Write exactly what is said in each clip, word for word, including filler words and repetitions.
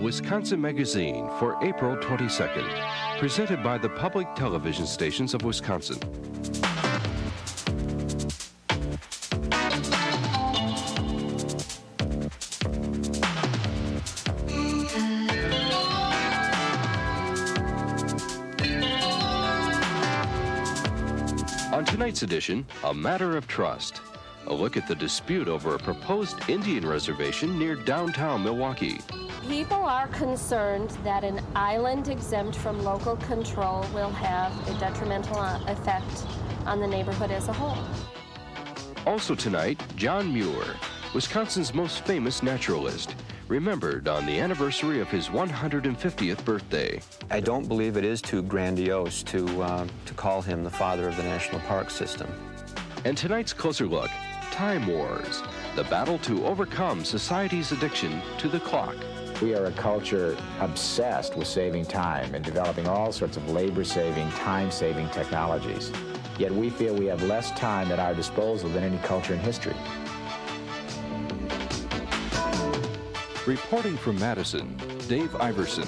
Wisconsin Magazine for April twenty-second, presented by the public television stations of Wisconsin. On tonight's edition, A Matter of Trust. A look at the dispute over a proposed Indian reservation near downtown Milwaukee. People are concerned that an island exempt from local control will have a detrimental effect on the neighborhood as a whole. Also tonight, John Muir, Wisconsin's most famous naturalist, remembered on the anniversary of his one hundred fiftieth birthday. I don't believe it is too grandiose to, uh, to call him the father of the national park system. And tonight's closer look, Time Wars, the battle to overcome society's addiction to the clock. We are a culture obsessed with saving time and developing all sorts of labor-saving, time-saving technologies. Yet we feel we have less time at our disposal than any culture in history. Reporting from Madison, Dave Iverson.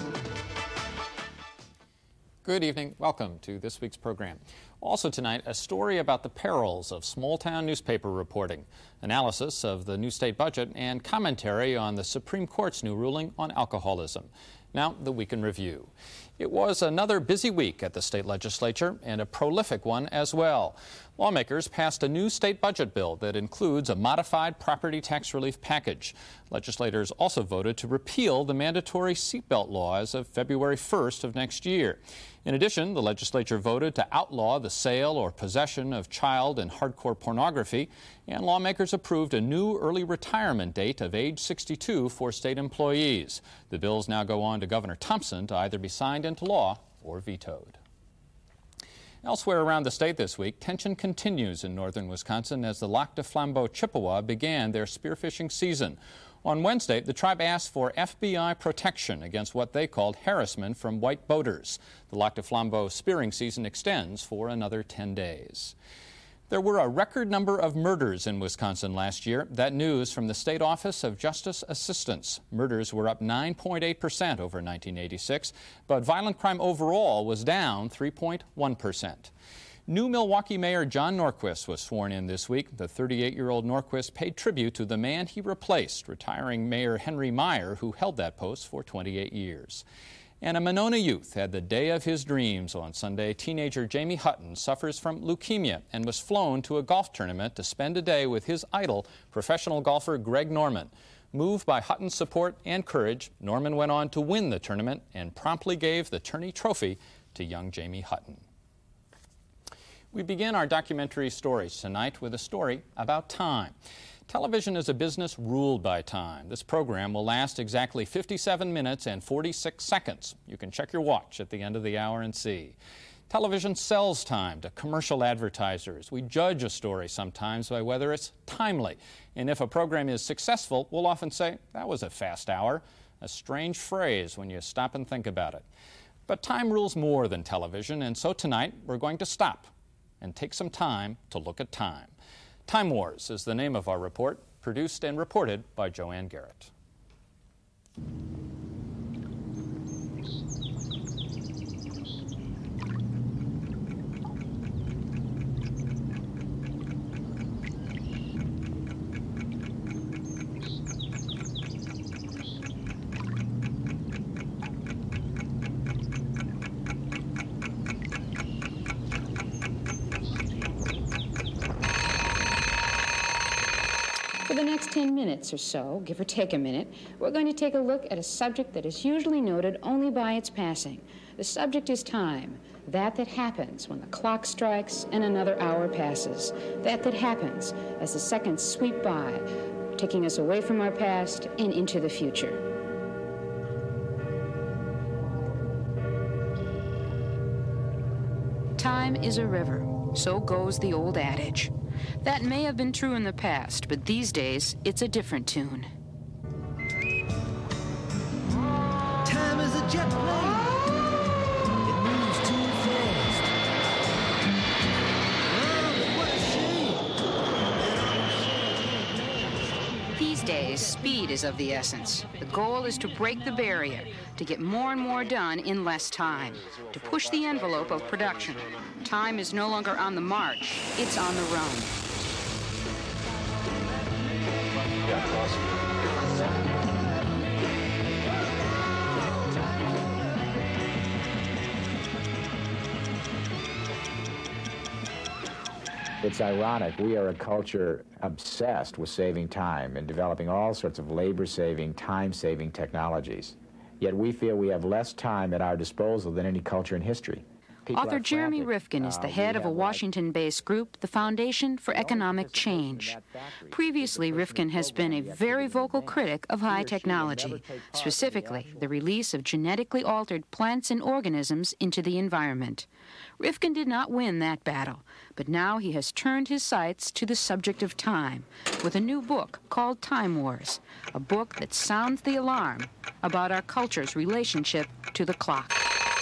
Good evening. Welcome to this week's program. Also tonight, a story about the perils of small-town newspaper reporting, analysis of the new state budget, and commentary on the Supreme Court's new ruling on alcoholism. Now, the Week in Review. It was another busy week at the state legislature, and a prolific one as well. Lawmakers passed a new state budget bill that includes a modified property tax relief package. Legislators also voted to repeal the mandatory seatbelt law as of February first of next year. In addition, the legislature voted to outlaw the sale or possession of child and hardcore pornography, and lawmakers approved a new early retirement date of age sixty-two for state employees. The bills now go on to Governor Thompson to either be signed into law or vetoed. Elsewhere around the state this week, tension continues in northern Wisconsin as the Lac du Flambeau Chippewa began their spearfishing season. On Wednesday, the tribe asked for F B I protection against what they called harassment from white boaters. The Lac du Flambeau spearing season extends for another ten days. There were a record number of murders in Wisconsin last year. That news from the State Office of Justice Assistance. Murders were up nine point eight percent over nineteen eighty-six, but violent crime overall was down three point one percent. New Milwaukee Mayor John Norquist was sworn in this week. The thirty-eight-year-old Norquist paid tribute to the man he replaced, retiring Mayor Henry Meyer, who held that post for twenty-eight years. And a Monona youth had the day of his dreams on Sunday. Teenager Jamie Hutton suffers from leukemia and was flown to a golf tournament to spend a day with his idol, professional golfer Greg Norman. Moved by Hutton's support and courage, Norman went on to win the tournament and promptly gave the tourney trophy to young Jamie Hutton. We begin our documentary stories tonight with a story about time. Television is a business ruled by time. This program will last exactly fifty-seven minutes and forty-six seconds. You can check your watch at the end of the hour and see. Television sells time to commercial advertisers. We judge a story sometimes by whether it's timely. And if a program is successful, we'll often say, that was a fast hour. A strange phrase when you stop and think about it. But time rules more than television, and so tonight we're going to stop and take some time to look at time. Time Wars is the name of our report, produced and reported by Joanne Garrett. For the next ten minutes or so, give or take a minute, we're going to take a look at a subject that is usually noted only by its passing. The subject is time, that that happens when the clock strikes and another hour passes, that that happens as the seconds sweep by, taking us away from our past and into the future. Time is a river, so goes the old adage. That may have been true in the past, but these days, it's a different tune. Time is a jet plane. It moves too fast. Oh, what a shame. These days, speed is of the essence. The goal is to break the barrier, to get more and more done in less time, to push the envelope of production. Time is no longer on the march, it's on the run. It's ironic. We are a culture obsessed with saving time and developing all sorts of labor-saving, time-saving technologies. Yet we feel we have less time at our disposal than any culture in history. People Author Jeremy Rifkin is the head of a Washington-based group, the Foundation for Economic Change. Previously, Rifkin has been a very vocal critic of high technology, specifically the release of genetically altered plants and organisms into the environment. Rifkin did not win that battle, but now he has turned his sights to the subject of time with a new book called Time Wars, a book that sounds the alarm about our culture's relationship to the clock.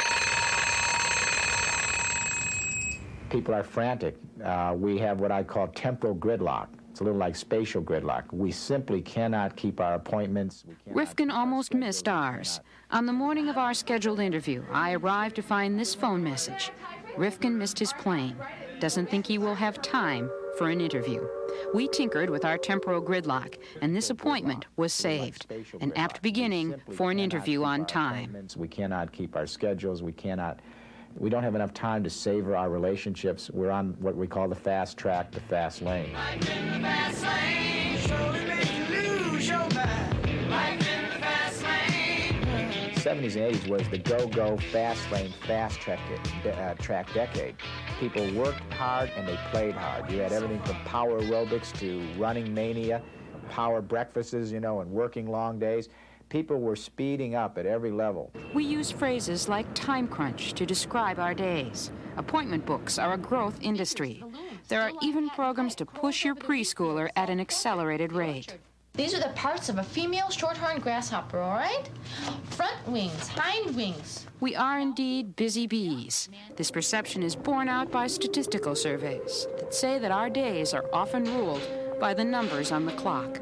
People are frantic. Uh, we have what I call temporal gridlock. It's a little like spatial gridlock. We simply cannot keep our appointments. Rifkin almost missed ours. On the morning of our scheduled interview, I arrived to find this phone message. Rifkin missed his plane. Doesn't think he will have time for an interview. We tinkered with our temporal gridlock, and this appointment was saved. An apt beginning for an interview on time. We cannot keep our schedules. We cannot... We don't have enough time to savor our relationships. We're on what we call the fast track, the fast lane. Life in the fast lane, surely make you lose your mind. Life in the fast lane. seventies and eighties was the go-go, fast lane, fast track, uh, track decade. People worked hard and they played hard. You had everything from power aerobics to running mania, power breakfasts, you know, and working long days. People were speeding up at every level. We use phrases like time crunch to describe our days. Appointment books are a growth industry. There are even programs to push your preschooler at an accelerated rate. These are the parts of a female short-horned grasshopper, all right? Front wings, hind wings. We are indeed busy bees. This perception is borne out by statistical surveys that say that our days are often ruled by the numbers on the clock.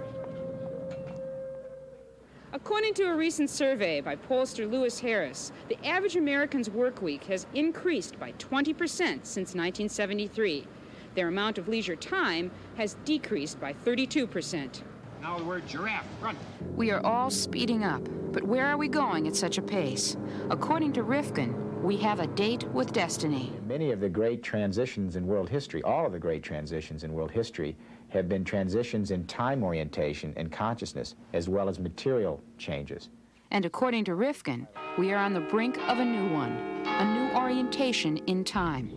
According to a recent survey by pollster Lewis Harris, the average American's work week has increased by twenty percent since nineteen seventy-three. Their amount of leisure time has decreased by thirty-two percent. Now the word giraffe, run. We are all speeding up, but where are we going at such a pace? According to Rifkin, we have a date with destiny. Many of the great transitions in world history, all of the great transitions in world history, have been transitions in time orientation and consciousness, as well as material changes. And according to Rifkin, we are on the brink of a new one, a new orientation in time.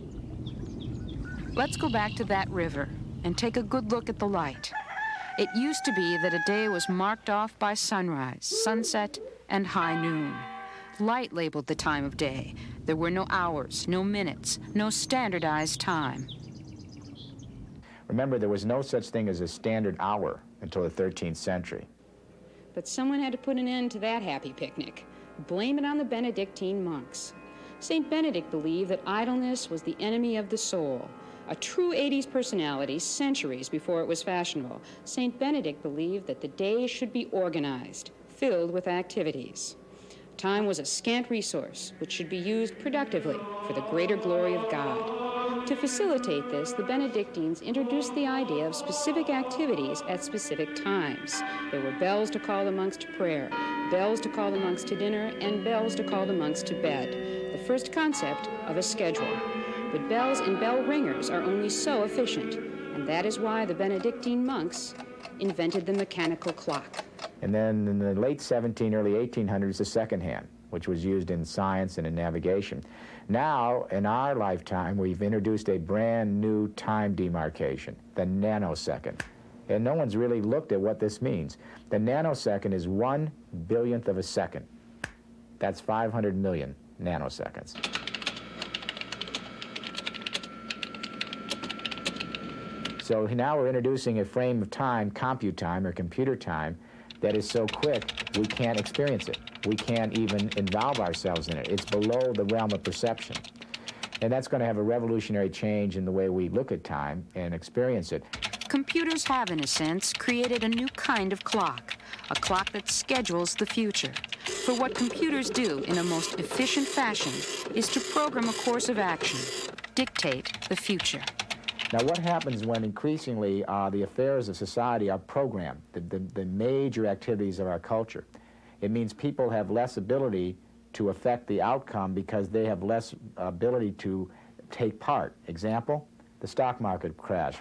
Let's go back to that river and take a good look at the light. It used to be that a day was marked off by sunrise, sunset, and high noon. Light labeled the time of day. There were no hours, no minutes, no standardized time. Remember, there was no such thing as a standard hour until the thirteenth century. But someone had to put an end to that happy picnic. Blame it on the Benedictine monks. Saint Benedict believed that idleness was the enemy of the soul. A true eighties personality centuries before it was fashionable, Saint Benedict believed that the day should be organized, filled with activities. Time was a scant resource which should be used productively for the greater glory of God. To facilitate this, the Benedictines introduced the idea of specific activities at specific times. There were bells to call the monks to prayer, bells to call the monks to dinner, and bells to call the monks to bed. The first concept of a schedule. But bells and bell ringers are only so efficient, and that is why the Benedictine monks invented the mechanical clock. And then in the late seventeen, early eighteen hundreds, the second hand, which was used in science and in navigation. Now, in our lifetime, we've introduced a brand new time demarcation, the nanosecond. And no one's really looked at what this means. The nanosecond is one billionth of a second. That's five hundred million nanoseconds. So now we're introducing a frame of time, compute time or computer time, that is so quick we can't experience it. We can't even involve ourselves in it. It's below the realm of perception. And that's going to have a revolutionary change in the way we look at time and experience it. Computers have, in a sense, created a new kind of clock, a clock that schedules the future. For what computers do in a most efficient fashion is to program a course of action, dictate the future. Now, what happens when increasingly uh, the affairs of society are programmed, the, the, the major activities of our culture? It means people have less ability to affect the outcome because they have less ability to take part. Example, the stock market crash.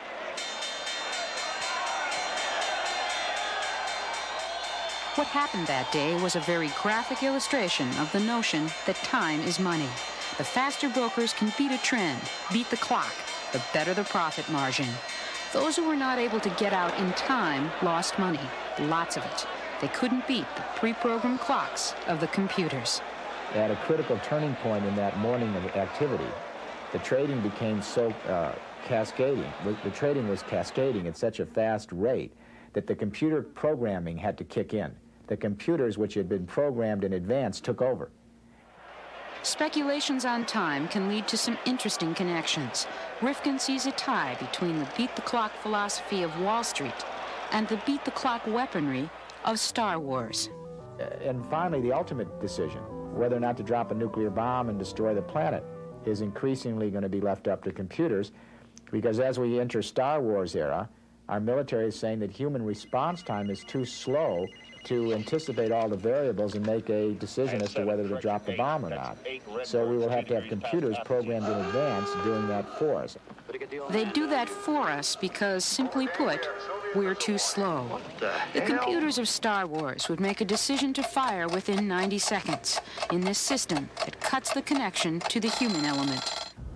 What happened that day was a very graphic illustration of the notion that time is money. The faster brokers can beat a trend, beat the clock, the better the profit margin. Those who were not able to get out in time lost money, lots of it. They couldn't beat the pre-programmed clocks of the computers. At a critical turning point in that morning of activity, the trading became so uh, cascading. The trading was cascading at such a fast rate that the computer programming had to kick in. The computers, which had been programmed in advance, took over. Speculations on time can lead to some interesting connections. Rifkin sees a tie between the beat-the-clock philosophy of Wall Street and the beat-the-clock weaponry of Star Wars. And finally, the ultimate decision, whether or not to drop a nuclear bomb and destroy the planet, is increasingly going to be left up to computers, because as we enter Star Wars era, our military is saying that human response time is too slow to anticipate all the variables and make a decision as to whether to drop the bomb or not. So we will have to have computers programmed in advance doing that for us. They do that for us because, simply put, we're too slow. The computers of Star Wars would make a decision to fire within ninety seconds in this system that cuts the connection to the human element.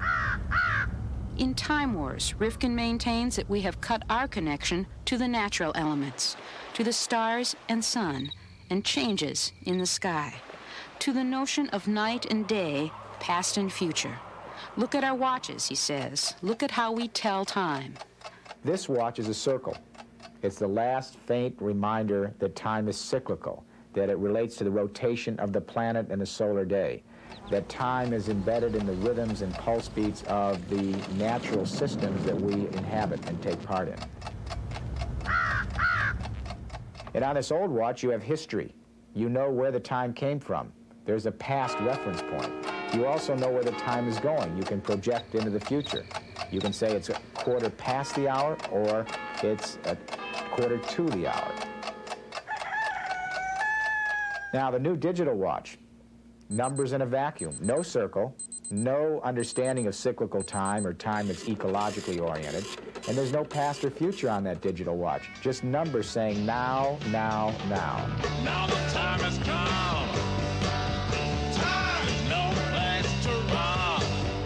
In Time Wars, Rifkin maintains that we have cut our connection to the natural elements, to the stars and sun, and changes in the sky, to the notion of night and day, past and future. Look at our watches, he says. Look at how we tell time. This watch is a circle. It's the last faint reminder that time is cyclical, that it relates to the rotation of the planet and the solar day, that time is embedded in the rhythms and pulse beats of the natural systems that we inhabit and take part in. And on this old watch, you have history. You know where the time came from. There's a past reference point. You also know where the time is going. You can project into the future. You can say it's a quarter past the hour or it's a quarter to the hour. Now, the new digital watch, numbers in a vacuum, no circle, no understanding of cyclical time or time that's ecologically oriented, and there's no past or future on that digital watch, just numbers saying now, now, now. Now the time has come. Time is no place to run.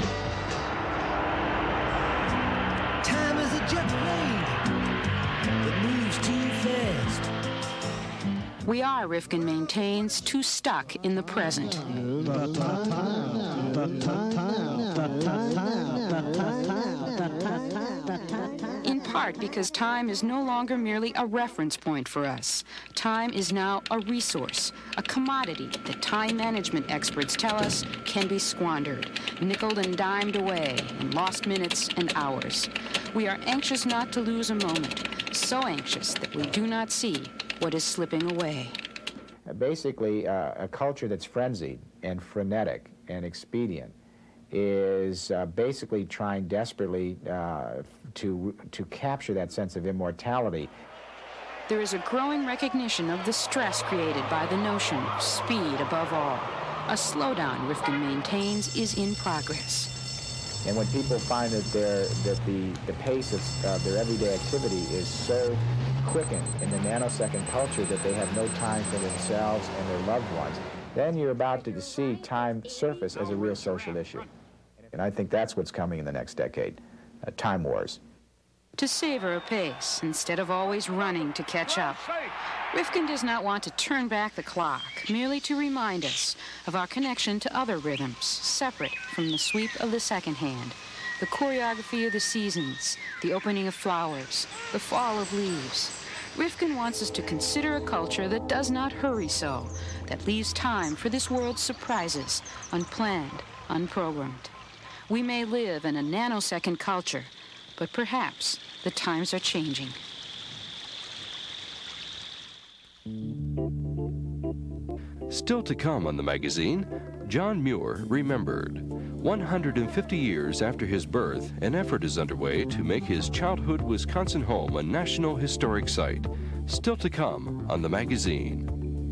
Time is a jet plane that moves too fast. We are, Rifkin maintains, too stuck in the present. In part because time is no longer merely a reference point for us. Time is now a resource, a commodity that time management experts tell us can be squandered, nickeled and dimed away in lost minutes and hours. We are anxious not to lose a moment, so anxious that we do not see what is slipping away. Basically, uh, a culture that's frenzied and frenetic and expedient is uh, basically trying desperately uh, to, to capture that sense of immortality. There is a growing recognition of the stress created by the notion of speed above all. A slowdown, Rifkin maintains, is in progress. And when people find that, they're, that the, the pace of uh, their everyday activity is so quickened in the nanosecond culture that they have no time for themselves and their loved ones, then you're about to see time surface as a real social issue. And I think that's what's coming in the next decade, uh, time wars. To savor a pace instead of always running to catch up. Rifkin does not want to turn back the clock, merely to remind us of our connection to other rhythms, separate from the sweep of the second hand, the choreography of the seasons, the opening of flowers, the fall of leaves. Rifkin wants us to consider a culture that does not hurry so, that leaves time for this world's surprises, unplanned, unprogrammed. We may live in a nanosecond culture, but perhaps The times are changing. Still to come on the magazine, John Muir remembered. one hundred fifty years after his birth, an effort is underway to make his childhood Wisconsin home a National Historic Site. Still to come on the magazine.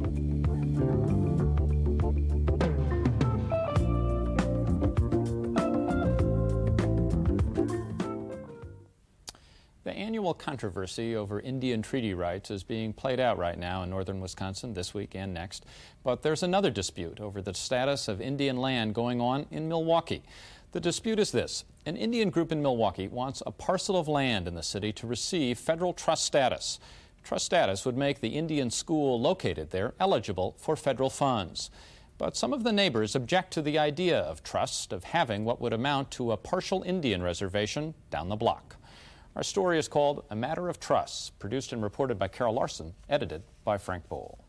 The annual controversy over Indian treaty rights is being played out right now in northern Wisconsin this week and next. But there's another dispute over the status of Indian land going on in Milwaukee. The dispute is this. An Indian group in Milwaukee wants a parcel of land in the city to receive federal trust status. Trust status would make the Indian school located there eligible for federal funds. But some of the neighbors object to the idea of trust, of having what would amount to a partial Indian reservation down the block. Our story is called A Matter of Trust, produced and reported by Carol Larson, edited by Frank Bowl.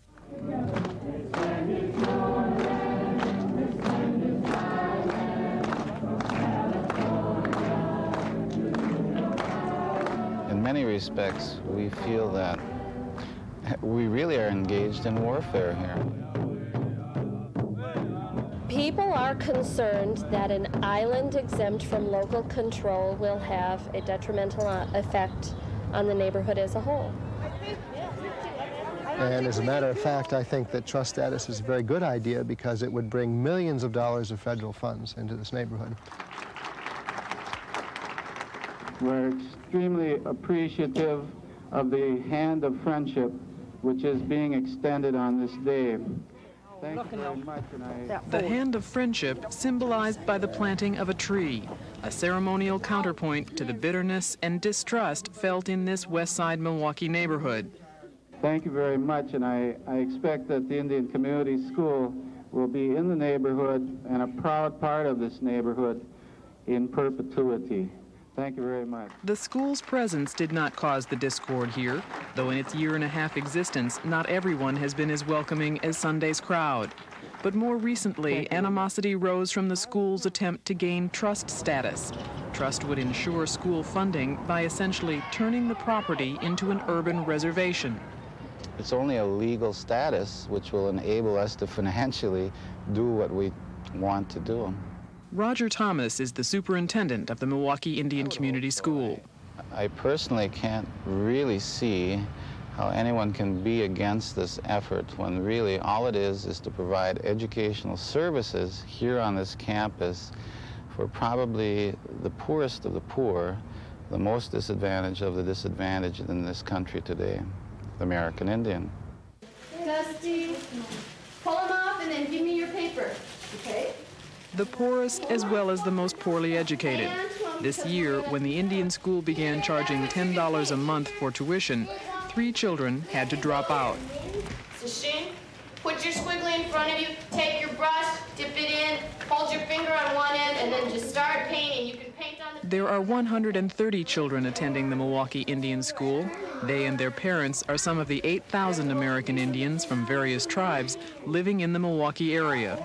In many respects, we feel that we really are engaged in warfare here. People are concerned that an island exempt from local control will have a detrimental effect on the neighborhood as a whole. And as a matter of fact, I think that trust status is a very good idea because it would bring millions of dollars of federal funds into this neighborhood. We're extremely appreciative of the hand of friendship which is being extended on this day. Thank you very much, and I... The hand of friendship symbolized by the planting of a tree, a ceremonial counterpoint to the bitterness and distrust felt in this West Side Milwaukee neighborhood. Thank you very much, and I, I expect that the Indian Community School will be in the neighborhood and a proud part of this neighborhood in perpetuity. Thank you very much. The school's presence did not cause the discord here, though in its year and a half existence, not everyone has been as welcoming as Sunday's crowd. But more recently, animosity rose from the school's attempt to gain trust status. Trust would ensure school funding by essentially turning the property into an urban reservation. It's only a legal status which will enable us to financially do what we want to do. Roger Thomas is the superintendent of the Milwaukee Indian Community School. I personally can't really see how anyone can be against this effort when really all it is is to provide educational services here on this campus for probably the poorest of the poor, the most disadvantaged of the disadvantaged in this country today, the American Indian. Dusty, pull them off and then give me your paper, okay? The poorest as well as the most poorly educated. This year, when the Indian school began charging ten dollars a month for tuition, three children had to drop out. Sashin, put your squiggly in front of you, take your brush, dip it in, hold your finger on one end, and then just start painting. You can paint on the... There are one hundred thirty children attending the Milwaukee Indian School. They and their parents are some of the eight thousand American Indians from various tribes living in the Milwaukee area.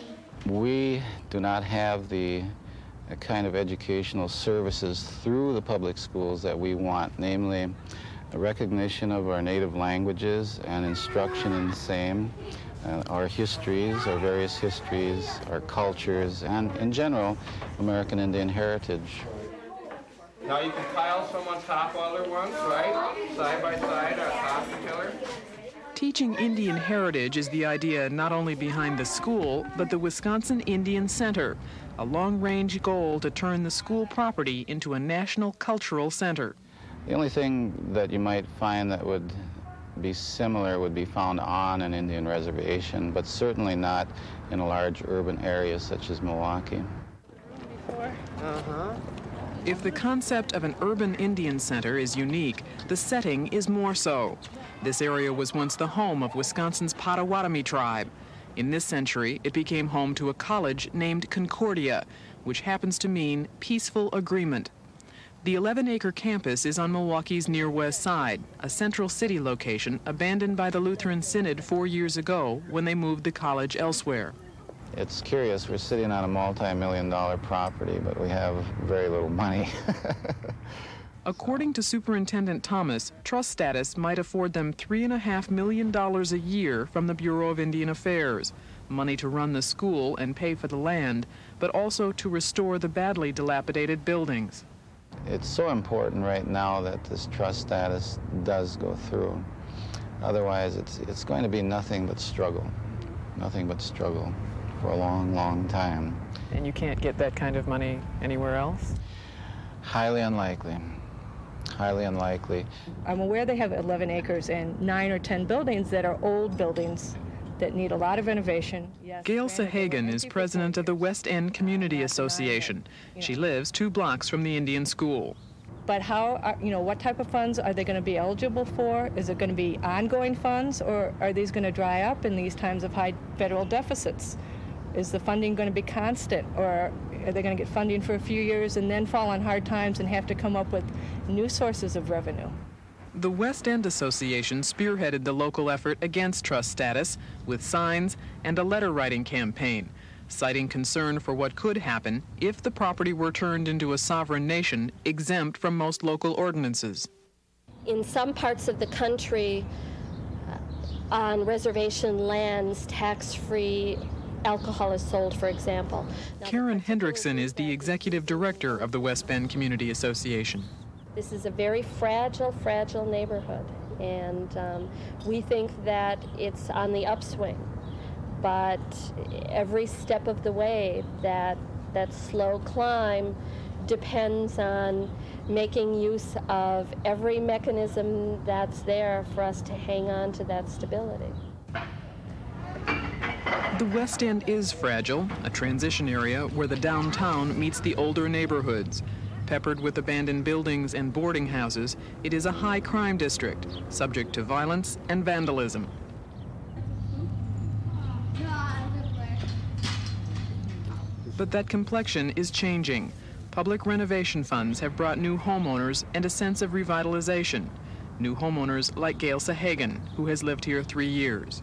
We do not have the kind of educational services through the public schools that we want, namely a recognition of our native languages and instruction in the same, uh, our histories, our various histories, our cultures, and in general, American Indian heritage. Now you can pile some on top all at once, right? Side by side on top of each other. Teaching Indian heritage is the idea not only behind the school, but the Wisconsin Indian Center, a long-range goal to turn the school property into a national cultural center. The only thing that you might find that would be similar would be found on an Indian reservation, but certainly not in a large urban area such as Milwaukee. Uh-huh. If the concept of an urban Indian center is unique, the setting is more so. This area was once the home of Wisconsin's Potawatomi tribe. In this century, it became home to a college named Concordia, which happens to mean peaceful agreement. The eleven-acre campus is on Milwaukee's near west side, a central city location abandoned by the Lutheran Synod four years ago when they moved the college elsewhere. It's curious, we're sitting on a multi-million dollar property, but we have very little money. According to Superintendent Thomas, trust status might afford them three and a half million dollars a year from the Bureau of Indian Affairs, money to run the school and pay for the land, but also to restore the badly dilapidated buildings. It's so important right now that this trust status does go through. Otherwise, it's, it's going to be nothing but struggle, nothing but struggle for a long, long time. And you can't get that kind of money anywhere else? Highly unlikely. Highly unlikely. I'm aware they have eleven acres and nine or ten buildings that are old buildings that need a lot of renovation. Yes, Gail Sahagan is president of the West End Community Association. She lives two blocks from the Indian school. But how, are, you know, what type of funds are they going to be eligible for? Is it going to be ongoing funds, or are these going to dry up in these times of high federal deficits? Is the funding going to be constant, or are they going to get funding for a few years and then fall on hard times and have to come up with new sources of revenue? The West End Association spearheaded the local effort against trust status with signs and a letter-writing campaign, citing concern for what could happen if the property were turned into a sovereign nation exempt from most local ordinances. In some parts of the country, uh, on reservation lands, tax-free alcohol is sold, for example. Now, Karen Hendrickson is the executive director of the West Bend Community Association. This is a very fragile, fragile neighborhood, and um, we think that it's on the upswing. But every step of the way, that that slow climb depends on making use of every mechanism that's there for us to hang on to that stability. The West End is fragile, a transition area where the downtown meets the older neighborhoods. Peppered with abandoned buildings and boarding houses, it is a high crime district, subject to violence and vandalism. But that complexion is changing. Public renovation funds have brought new homeowners and a sense of revitalization. New homeowners like Gail Sahagan, who has lived here three years.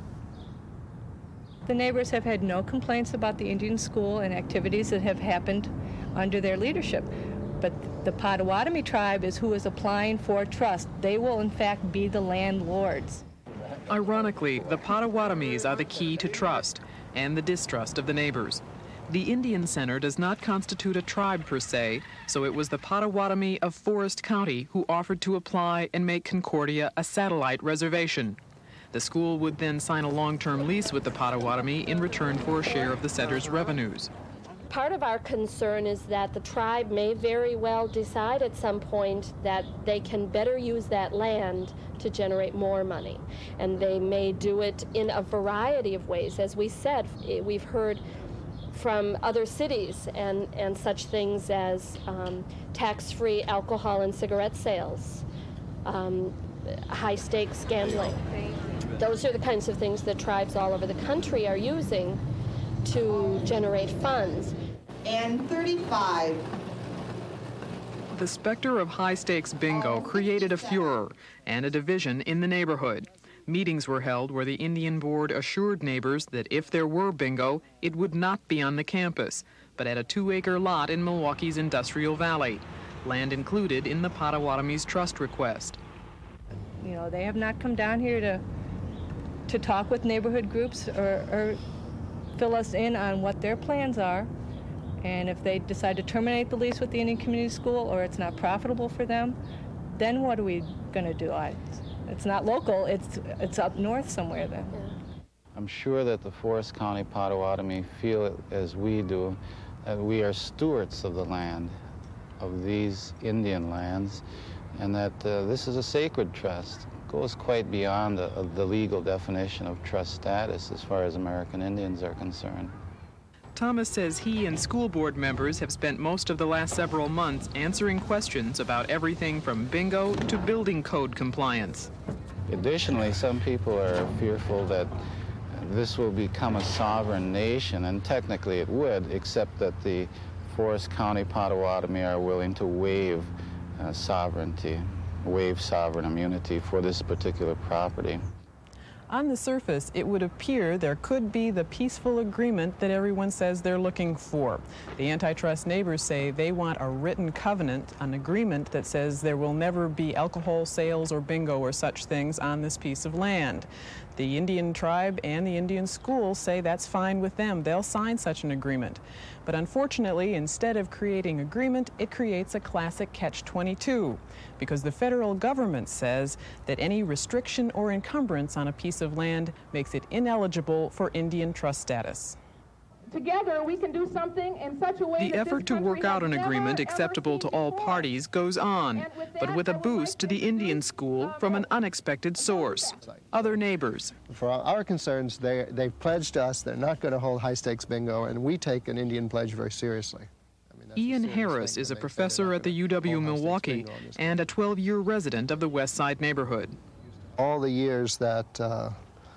The neighbors have had no complaints about the Indian school and activities that have happened under their leadership. But the Potawatomi tribe is who is applying for trust. They will, in fact, be the landlords. Ironically, the Potawatomis are the key to trust and the distrust of the neighbors. The Indian Center does not constitute a tribe per se, so it was the Potawatomi of Forest County who offered to apply and make Concordia a satellite reservation. The school would then sign a long-term lease with the Potawatomi in return for a share of the center's revenues. Part of our concern is that the tribe may very well decide at some point that they can better use that land to generate more money. And they may do it in a variety of ways. As we said, we've heard from other cities and, and such things as um, tax-free alcohol and cigarette sales, um, high-stakes gambling. Those are the kinds of things that tribes all over the country are using to generate funds. And thirty-five. The specter of high-stakes bingo created a furor and a division in the neighborhood. Meetings were held where the Indian Board assured neighbors that if there were bingo, it would not be on the campus, but at a two-acre lot in Milwaukee's Industrial Valley, land included in the Potawatomi's trust request. You know, they have not come down here to to talk with neighborhood groups or, or fill us in on what their plans are. And if they decide to terminate the lease with the Indian Community School, or it's not profitable for them, then what are we going to do? I, it's not local, it's, it's up north somewhere then. Yeah. I'm sure that the Forest County Potawatomi feel it as we do, that we are stewards of the land, of these Indian lands, and that uh, this is a sacred trust. It goes quite beyond the, the legal definition of trust status as far as American Indians are concerned. Thomas says he and school board members have spent most of the last several months answering questions about everything from bingo to building code compliance. Additionally, some people are fearful that this will become a sovereign nation, and technically it would, except that the Forest County Potawatomi are willing to waive uh, sovereignty, waive sovereign immunity for this particular property. On the surface, it would appear there could be the peaceful agreement that everyone says they're looking for. The antitrust neighbors say they want a written covenant, an agreement that says there will never be alcohol sales or bingo or such things on this piece of land. The Indian tribe and the Indian school say that's fine with them. They'll sign such an agreement. But unfortunately, instead of creating agreement, it creates a classic catch twenty-two, because the federal government says that any restriction or encumbrance on a piece of land makes it ineligible for Indian trust status. Together, we can do something in such a way The effort to work out an agreement acceptable to all parties goes on, but with a boost to the Indian school from an unexpected source. Other neighbors. For our concerns, they, they've pledged us they're not going to hold high-stakes bingo, and we take an Indian pledge very seriously. Ian Harris is a professor at the U W Milwaukee and a twelve-year resident of the West Side neighborhood. All the years that uh,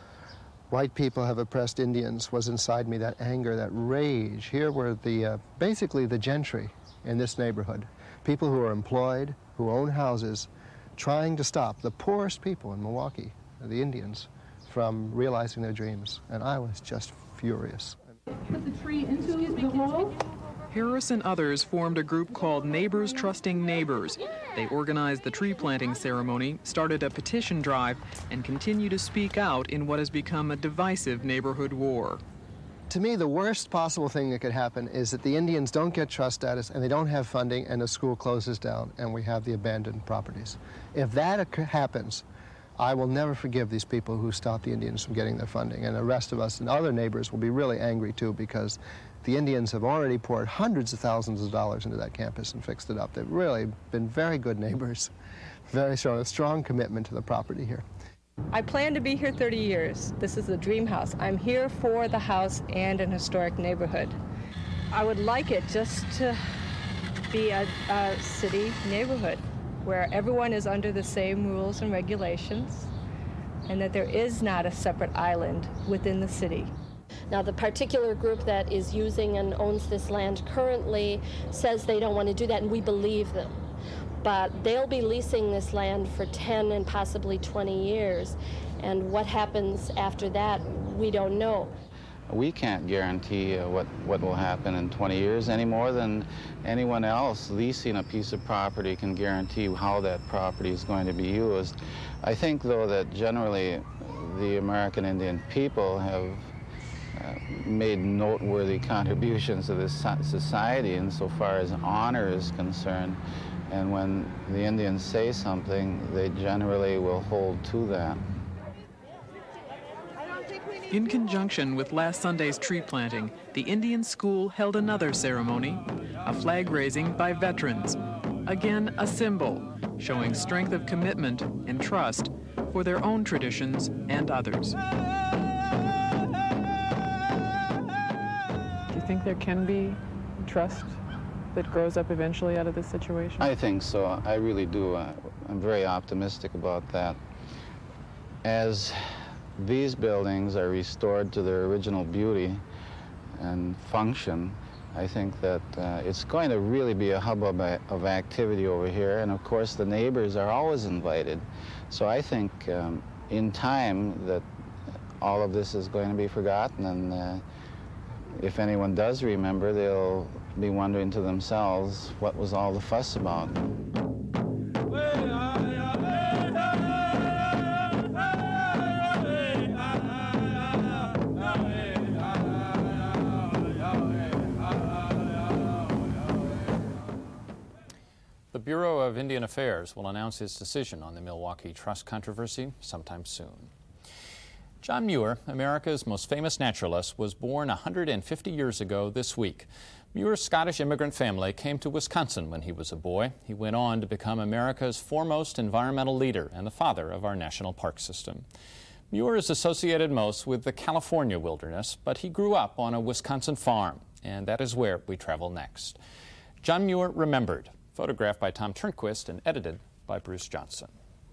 white people have oppressed Indians was inside me, that anger, that rage. Here were the, uh, basically the gentry in this neighborhood, people who are employed, who own houses, trying to stop the poorest people in Milwaukee, the Indians, from realizing their dreams. And I was just furious. Put the tree into the hole. Harris and others formed a group called Neighbors Trusting Neighbors. They organized the tree planting ceremony, started a petition drive, and continue to speak out in what has become a divisive neighborhood war. To me, the worst possible thing that could happen is that the Indians don't get trust status and they don't have funding and the school closes down and we have the abandoned properties. If that happens, I will never forgive these people who stopped the Indians from getting their funding, and the rest of us and other neighbors will be really angry too, because the Indians have already poured hundreds of thousands of dollars into that campus and fixed it up. They've really been very good neighbors, very strong, a strong commitment to the property here. I plan to be here thirty years. This is the dream house. I'm here for the house and an historic neighborhood. I would like it just to be a, a city neighborhood where everyone is under the same rules and regulations, and that there is not a separate island within the city. Now, the particular group that is using and owns this land currently says they don't want to do that, and we believe them. But they'll be leasing this land for ten and possibly twenty years, and what happens after that, we don't know. We can't guarantee uh, what, what will happen in twenty years any more than anyone else leasing a piece of property can guarantee how that property is going to be used. I think, though, that generally the American Indian people have uh, made noteworthy contributions to this society insofar as honor is concerned. And when the Indians say something, they generally will hold to that. In conjunction with last Sunday's tree planting, the Indian school held another ceremony, a flag raising by veterans. Again, a symbol showing strength of commitment and trust for their own traditions and others. Do you think there can be trust that grows up eventually out of this situation? I think so. I really do. Uh, I'm very optimistic about that. As these buildings are restored to their original beauty and function, I think that uh, it's going to really be a hubbub of activity over here, and of course the neighbors are always invited. So I think um, in time that all of this is going to be forgotten, and uh, if anyone does remember, they'll be wondering to themselves, what was all the fuss about? The Bureau of Indian Affairs will announce its decision on the Milwaukee Trust controversy sometime soon. John Muir, America's most famous naturalist, was born one hundred fifty years ago this week. Muir's Scottish immigrant family came to Wisconsin when he was a boy. He went on to become America's foremost environmental leader and the father of our national park system. Muir is associated most with the California wilderness, but he grew up on a Wisconsin farm, and that is where we travel next. John Muir Remembered, photographed by Tom Turnquist and edited by Bruce Johnson.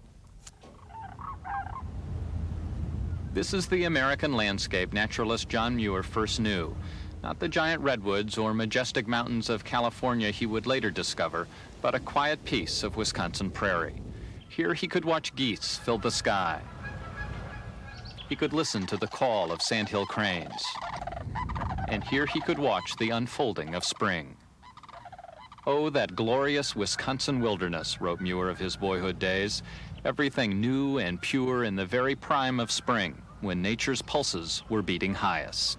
This is the American landscape naturalist John Muir first knew. Not the giant redwoods or majestic mountains of California he would later discover, but a quiet piece of Wisconsin prairie. Here he could watch geese fill the sky. he could listen to the call of sandhill cranes. And here he could watch the unfolding of spring. Oh, that glorious Wisconsin wilderness, wrote Muir of his boyhood days. Everything new and pure in the very prime of spring, when nature's pulses were beating highest.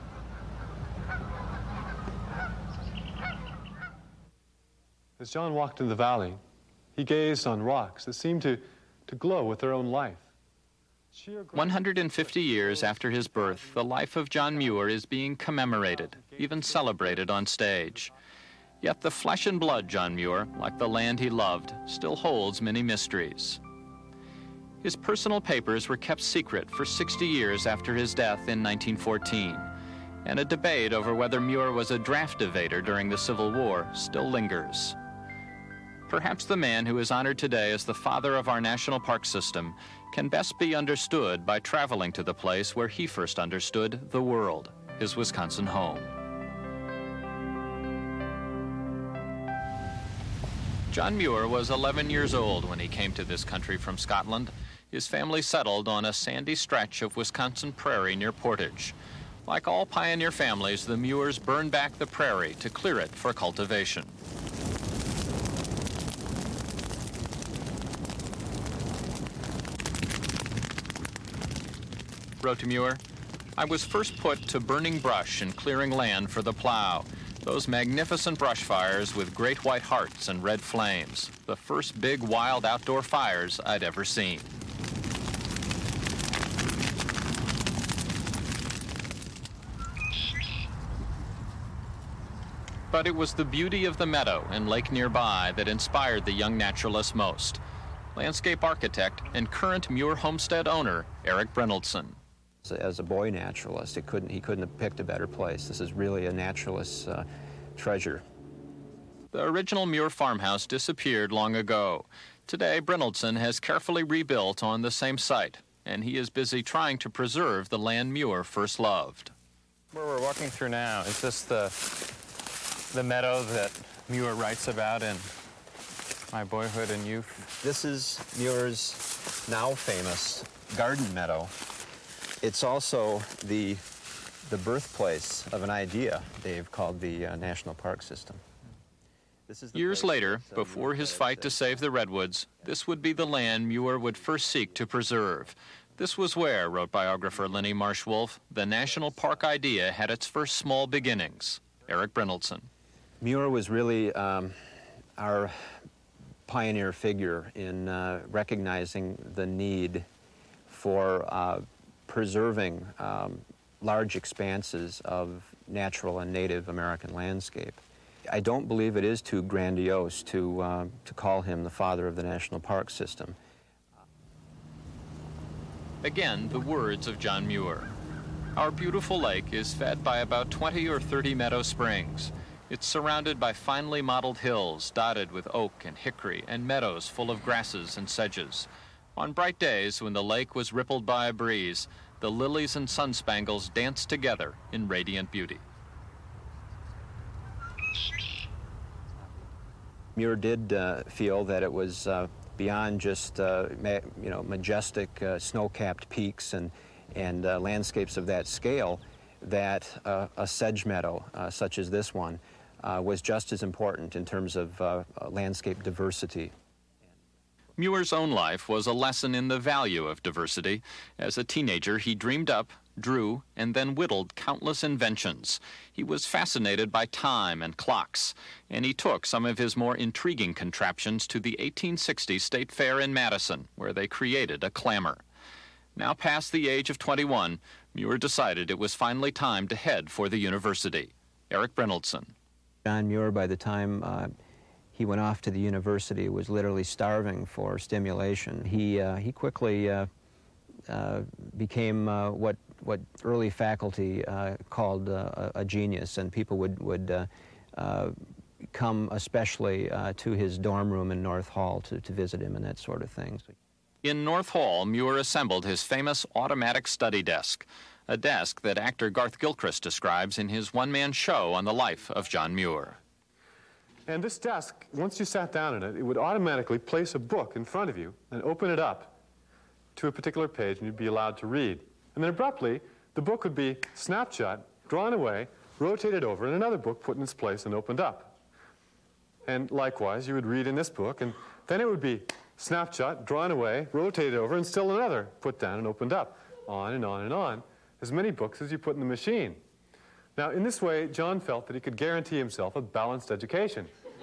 As John walked in the valley, he gazed on rocks that seemed to, to glow with their own life. one hundred fifty years after his birth, the life of John Muir is being commemorated, even celebrated on stage. Yet the flesh and blood John Muir, like the land he loved, still holds many mysteries. His personal papers were kept secret for sixty years after his death in nineteen fourteen, and a debate over whether Muir was a draft evader during the Civil War still lingers. Perhaps the man who is honored today as the father of our national park system can best be understood by traveling to the place where he first understood the world, his Wisconsin home. John Muir was eleven years old when he came to this country from Scotland. His family settled on a sandy stretch of Wisconsin prairie near Portage. Like all pioneer families, the Muirs burned back the prairie to clear it for cultivation. Wrote to Muir, I was first put to burning brush and clearing land for the plow. Those magnificent brush fires with great white hearts and red flames, the first big wild outdoor fires I'd ever seen. But it was the beauty of the meadow and lake nearby that inspired the young naturalist most. Landscape architect and current Muir homestead owner, Eric Brynildson. As a boy naturalist, it couldn't, he couldn't have picked a better place. This is really a naturalist's uh, treasure. The original Muir farmhouse disappeared long ago. Today, Brynildson has carefully rebuilt on the same site, and he is busy trying to preserve the land Muir first loved. Where we're walking through now, is this the, the meadow that Muir writes about in My Boyhood and Youth? This is Muir's now famous garden meadow. It's also the, the birthplace of an idea, Dave, called the uh, National Park System. This is Years later, before his fight to save the redwoods, this would be the land Muir would first seek to preserve. This was where, wrote biographer Lenny Marshwolf, the national park idea had its first small beginnings. Eric Brynildson. Muir was really um, our pioneer figure in uh, recognizing the need for uh, preserving um, large expanses of natural and native American landscape. I don't believe it is too grandiose to, uh, to call him the father of the national park system. Again, the words of John Muir. Our beautiful lake is fed by about twenty or thirty meadow springs. It's surrounded by finely modeled hills dotted with oak and hickory and meadows full of grasses and sedges. On bright days when the lake was rippled by a breeze, the lilies and sunspangles danced together in radiant beauty. Muir did uh, feel that it was uh, beyond just uh, ma you know, majestic uh, snow-capped peaks and, and uh, landscapes of that scale, that uh, a sedge meadow uh, such as this one uh, was just as important in terms of uh, landscape diversity. Muir's own life was a lesson in the value of diversity. As a teenager, he dreamed up, drew, and then whittled countless inventions. He was fascinated by time and clocks, and he took some of his more intriguing contraptions to the eighteen sixty State Fair in Madison, where they created a clamor. Now past the age of twenty-one, Muir decided it was finally time to head for the university. Eric Brynildson. John Muir, by the time uh, he went off to the university, was literally starving for stimulation. He, uh, he quickly uh, uh, became uh, what, what early faculty uh, called uh, a, a genius, and people would, would uh, uh, come especially uh, to his dorm room in North Hall to, to visit him and that sort of thing. In North Hall, Muir assembled his famous automatic study desk, a desk that actor Garth Gilchrist describes in his one-man show on the life of John Muir. And this desk, once you sat down in it, it would automatically place a book in front of you and open it up to a particular page, and you'd be allowed to read. And then abruptly, the book would be snapped shut, drawn away, rotated over, and another book put in its place and opened up. And likewise, you would read in this book, and then it would be snapped shut, drawn away, rotated over, and still another put down and opened up. On and on and on, as many books as you put in the machine. Now, in this way, John felt that he could guarantee himself a balanced education.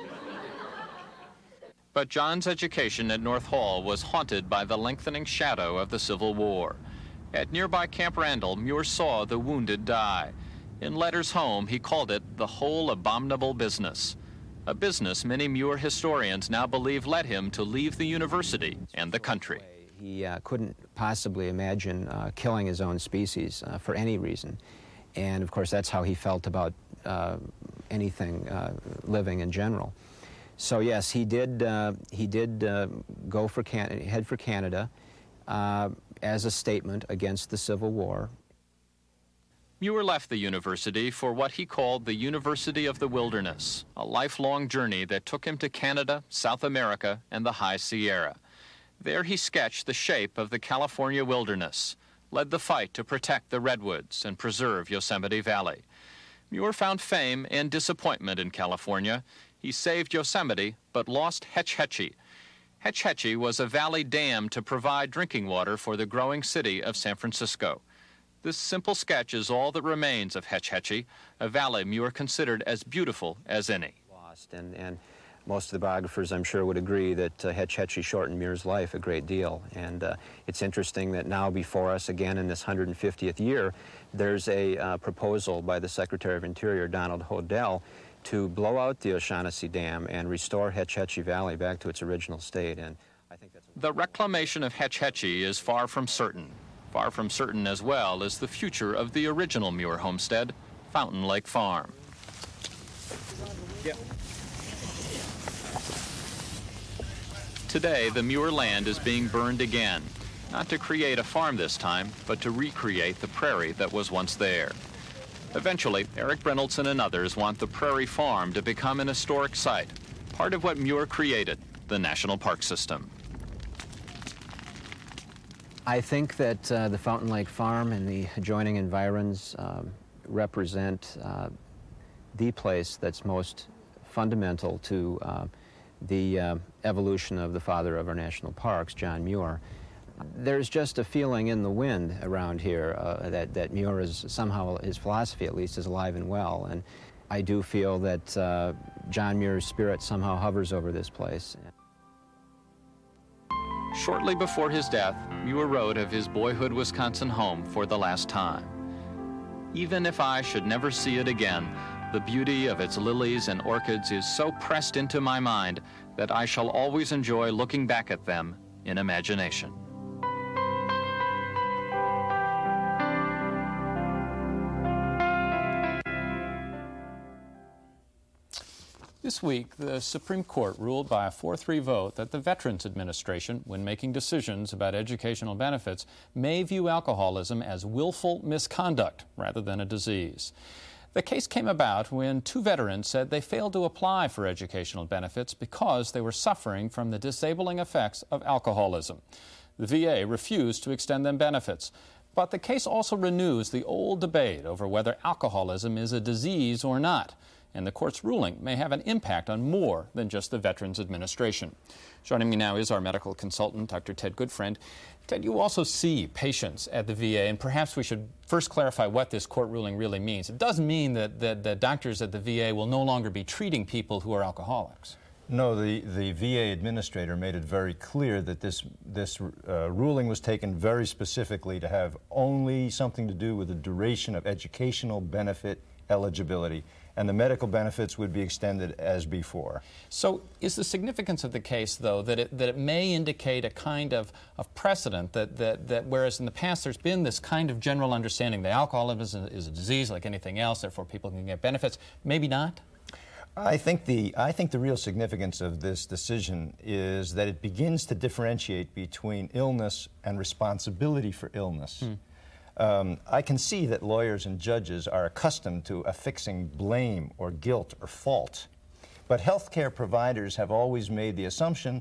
But John's education at North Hall was haunted by the lengthening shadow of the Civil War. At nearby Camp Randall, Muir saw the wounded die. In letters home, he called it the whole abominable business. A business many Muir historians now believe led him to leave the university and the country. He uh, couldn't possibly imagine uh, killing his own species uh, for any reason. And of course, that's how he felt about uh, anything uh, living in general. So yes, he did, uh, he did uh, go for Can- head for Canada uh, as a statement against the Civil War. Muir left the university for what he called the University of the Wilderness, a lifelong journey that took him to Canada, South America, and the High Sierra. There he sketched the shape of the California wilderness, led the fight to protect the redwoods and preserve Yosemite Valley. Muir found fame and disappointment in California. He saved Yosemite, but lost Hetch Hetchy. Hetch Hetchy was a valley dam to provide drinking water for the growing city of San Francisco. This simple sketch is all that remains of Hetch Hetchy, a valley Muir considered as beautiful as any. Lost, and, and most of the biographers, I'm sure, would agree that uh, Hetch Hetchy shortened Muir's life a great deal. And uh, it's interesting that now before us, again in this one hundred fiftieth year, there's a uh, proposal by the Secretary of Interior, Donald Hodel, to blow out the O'Shaughnessy Dam and restore Hetch Hetchy Valley back to its original state. And I think that's the reclamation of Hetch Hetchy is far from certain. Far from certain as well is the future of the original Muir homestead, Fountain Lake Farm. Yep. Today, the Muir land is being burned again, not to create a farm this time, but to recreate the prairie that was once there. Eventually, Eric Brynildson and others want the Prairie Farm to become an historic site, part of what Muir created, the National Park System. I think that uh, the Fountain Lake Farm and the adjoining environs um, represent uh, the place that's most fundamental to uh, the uh, evolution of the father of our national parks, John Muir. There's just a feeling in the wind around here uh, that, that Muir is somehow, his philosophy at least, is alive and well. And I do feel that uh, John Muir's spirit somehow hovers over this place. Shortly before his death, Muir wrote of his boyhood Wisconsin home for the last time. Even if I should never see it again, the beauty of its lilies and orchids is so pressed into my mind that I shall always enjoy looking back at them in imagination. This week, the Supreme Court ruled by a four three vote that the Veterans Administration, when making decisions about educational benefits, may view alcoholism as willful misconduct rather than a disease. The case came about when two veterans said they failed to apply for educational benefits because they were suffering from the disabling effects of alcoholism. The V A refused to extend them benefits. But the case also renews the old debate over whether alcoholism is a disease or not. And the court's ruling may have an impact on more than just the Veterans Administration. Joining me now is our medical consultant, Doctor Ted Goodfriend. Ted, you also see patients at the V A, and perhaps we should first clarify what this court ruling really means. It doesn't mean that, that, that doctors at the V A will no longer be treating people who are alcoholics. No, the, the V A administrator made it very clear that this, this uh, ruling was taken very specifically to have only something to do with the duration of educational benefit eligibility, and the medical benefits would be extended as before. So is the significance of the case, though, that it, that it may indicate a kind of, of precedent that, that, that whereas in the past there's been this kind of general understanding that alcoholism is a, is a disease like anything else, therefore people can get benefits, maybe not? I think the I think the real significance of this decision is that it begins to differentiate between illness and responsibility for illness. Hmm. Um, I can see that lawyers and judges are accustomed to affixing blame or guilt or fault, but healthcare providers have always made the assumption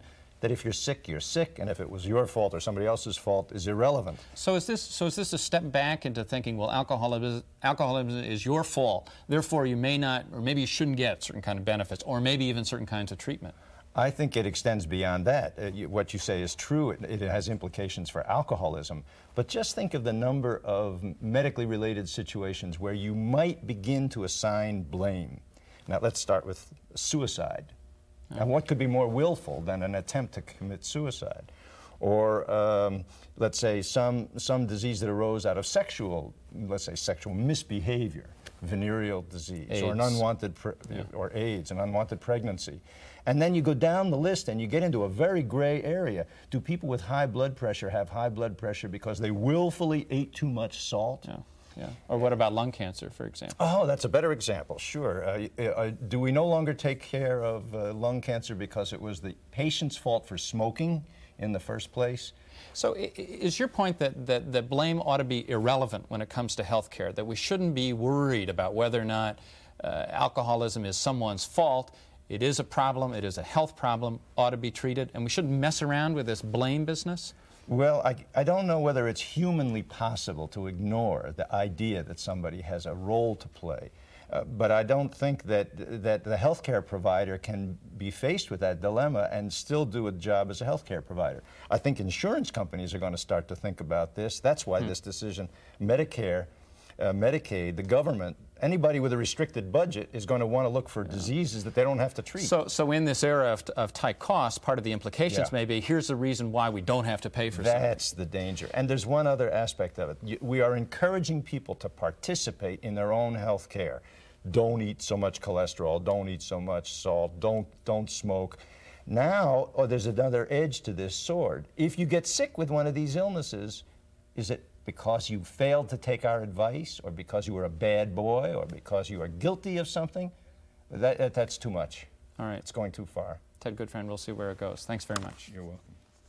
that if you're sick, you're sick, and if it was your fault or somebody else's fault is irrelevant. So is this so is this a step back into thinking, well, alcoholism, alcoholism is your fault, therefore you may not, or maybe you shouldn't get certain kind of benefits, or maybe even certain kinds of treatment? I think it extends beyond that. Uh, you, what you say is true. It, it has implications for alcoholism. But just think of the number of medically related situations where you might begin to assign blame. Now, let's start with suicide. Yeah. And what could be more willful than an attempt to commit suicide? Or, um, let's say, some, some disease that arose out of sexual, let's say, sexual misbehavior, venereal disease, AIDS. or an unwanted, pre Yeah. or AIDS, an unwanted pregnancy. And then you go down the list and you get into a very gray area. Do people with high blood pressure have high blood pressure because they willfully ate too much salt? Yeah. Yeah. Or what about lung cancer, for example? Oh, that's a better example, sure. Uh, uh, do we no longer take care of uh, lung cancer because it was the patient's fault for smoking in the first place? So is your point that, that, that blame ought to be irrelevant when it comes to health care, that we shouldn't be worried about whether or not uh, alcoholism is someone's fault? It is a problem, it is a health problem, ought to be treated, and we shouldn't mess around with this blame business? Well, I, I don't know whether it's humanly possible to ignore the idea that somebody has a role to play. Uh, but I don't think that, that the healthcare provider can be faced with that dilemma and still do a job as a healthcare provider. I think insurance companies are going to start to think about this. That's why hmm. this decision, Medicare, uh, Medicaid, the government, anybody with a restricted budget is going to want to look for yeah. diseases that they don't have to treat. So, so in this era of, of tight costs, part of the implications yeah. may be, here's the reason why we don't have to pay for something. That's the danger. And there's one other aspect of it. We are encouraging people to participate in their own health care. Don't eat so much cholesterol, don't eat so much salt, don't, don't smoke. Now, oh, there's another edge to this sword. If you get sick with one of these illnesses, is it because you failed to take our advice, or because you were a bad boy, or because you are guilty of something? That, that, that's too much. All right. It's going too far. Ted Goodfriend, we'll see where it goes. Thanks very much. You're welcome.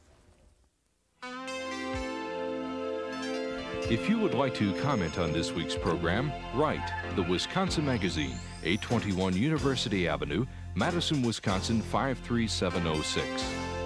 If you would like to comment on this week's program, write the Wisconsin Magazine, eight twenty-one University Avenue, Madison, Wisconsin five three seven oh six.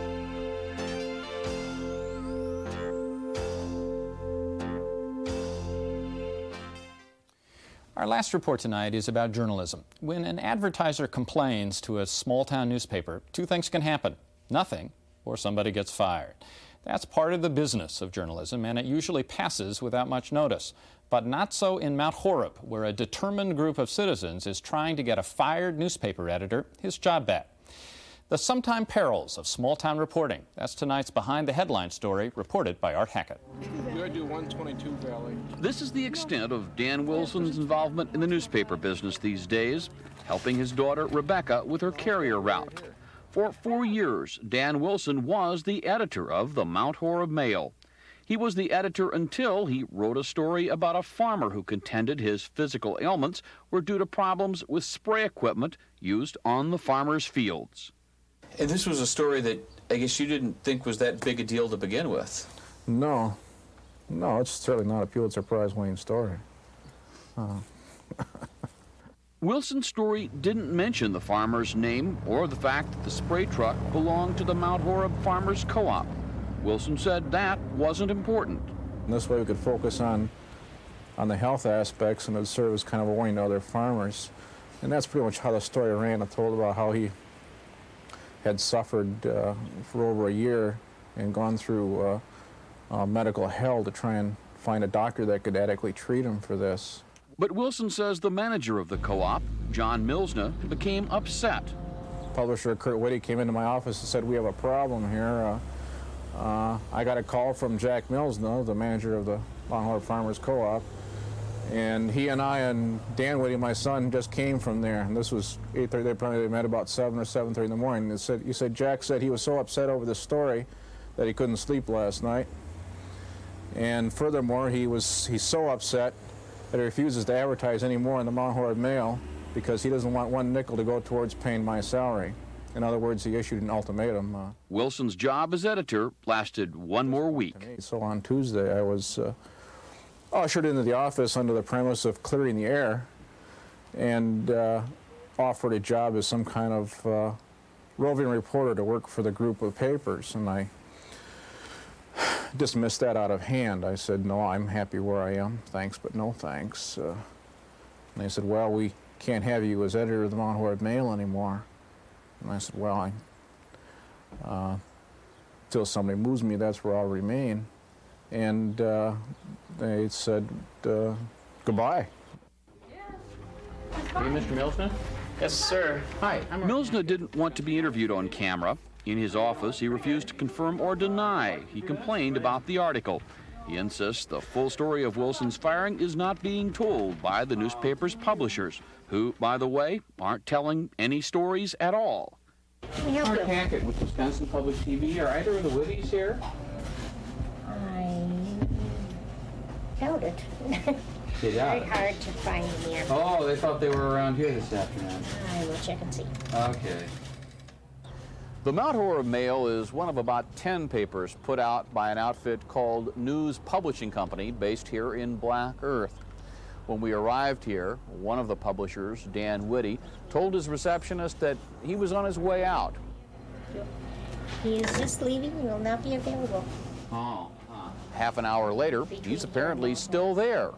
Our last report tonight is about journalism. When an advertiser complains to a small-town newspaper, two things can happen: nothing, or somebody gets fired. That's part of the business of journalism, and it usually passes without much notice. But not so in Mount Horeb, where a determined group of citizens is trying to get a fired newspaper editor his job back. The sometime perils of small-town reporting. That's tonight's Behind the Headline story, reported by Art Hackett. You do one twenty-two Valley. This is the extent of Dan Wilson's involvement in the newspaper business these days, helping his daughter Rebecca with her carrier route. For four years, Dan Wilson was the editor of the Mount Horeb Mail. He was the editor until he wrote a story about a farmer who contended his physical ailments were due to problems with spray equipment used on the farmer's fields. And this was a story that I guess you didn't think was that big a deal to begin with. No. No, it's certainly not a Pulitzer Prize-winning story. Uh. Wilson's story didn't mention the farmer's name or the fact that the spray truck belonged to the Mount Horeb Farmers Co-op. Wilson said that wasn't important. And this way we could focus on, on the health aspects, and it would serve as kind of a warning to other farmers. And that's pretty much how the story ran. I told about how he had suffered uh, for over a year and gone through uh, uh, medical hell to try and find a doctor that could adequately treat him for this. But Wilson says the manager of the co-op, John Milsna, became upset. Publisher Kurt Whitty came into my office and said, "We have a problem here. Uh, uh, I got a call from Jack Milsna, the manager of the Mount Horeb Farmers Co-op, and he and I and Dan Whitty, my son, just came from there. And this was eight thirty. They probably met about seven or seven thirty in the morning. And said, he said Jack said he was so upset over this story that he couldn't sleep last night. And furthermore, he was he's so upset that he refuses to advertise anymore in the Mount Horeb Mail because he doesn't want one nickel to go towards paying my salary." In other words, he issued an ultimatum. Uh, Wilson's job as editor lasted one more week. So on Tuesday, I was uh, ushered into the office under the premise of clearing the air and uh, offered a job as some kind of uh, roving reporter to work for the group of papers, and I dismissed that out of hand. I said, no, I'm happy where I am, thanks, but no thanks. Uh, and they said, well, we can't have you as editor of the Mount Horeb Mail anymore. And I said, well, I, uh, until somebody moves me, that's where I'll remain. And uh, they said, uh, goodbye. Are you Mister Milsna? Yes, sir. Hi. I'm Milsna didn't want to be interviewed on camera. In his office, he refused to confirm or deny. He complained about the article. He insists the full story of Wilson's firing is not being told by the newspaper's publishers, who, by the way, aren't telling any stories at all. Mark Hackett with Wisconsin Public T V. Are either of the Whitties here? I doubt it. They doubt Very it. hard to find here. Oh, they thought they were around here this afternoon. I will check and see. Okay. The Mount Horeb Mail is one of about ten papers put out by an outfit called News Publishing Company, based here in Black Earth. When we arrived here, one of the publishers, Dan Whitty, told his receptionist that he was on his way out. He is just leaving. He will not be available. Oh. Half an hour later, he's apparently still there.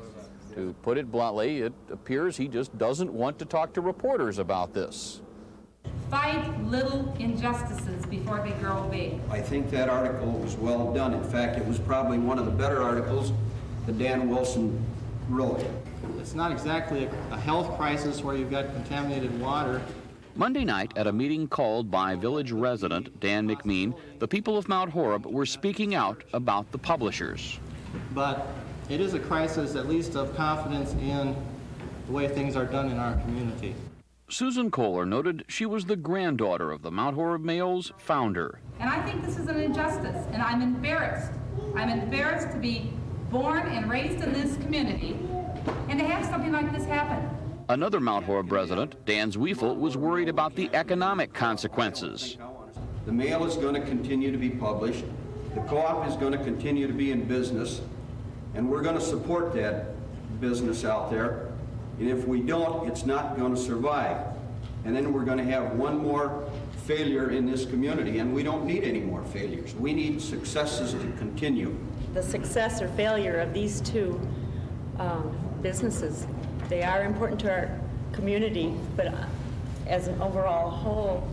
To put it bluntly, it appears he just doesn't want to talk to reporters about this. Fight little injustices before they grow big. I think that article was well done. In fact, it was probably one of the better articles that Dan Wilson wrote. It's not exactly a, a health crisis where you've got contaminated water. Monday night, at a meeting called by village resident Dan McMean, the people of Mount Horeb were speaking out about the publishers. But it is a crisis, at least, of confidence in the way things are done in our community. Susan Kohler noted she was the granddaughter of the Mount Horeb Mail's founder. And I think this is an injustice, and I'm embarrassed. I'm embarrassed to be born and raised in this community and to have something like this happen. Another Mount Horeb resident, Dan Zwiefel, was worried about the economic consequences. The mail is going to continue to be published. The co-op is going to continue to be in business, and we're going to support that business out there. And if we don't, it's not going to survive. And then we're going to have one more failure in this community, and we don't need any more failures. We need successes to continue. The success or failure of these two um, businesses, they are important to our community, but as an overall whole,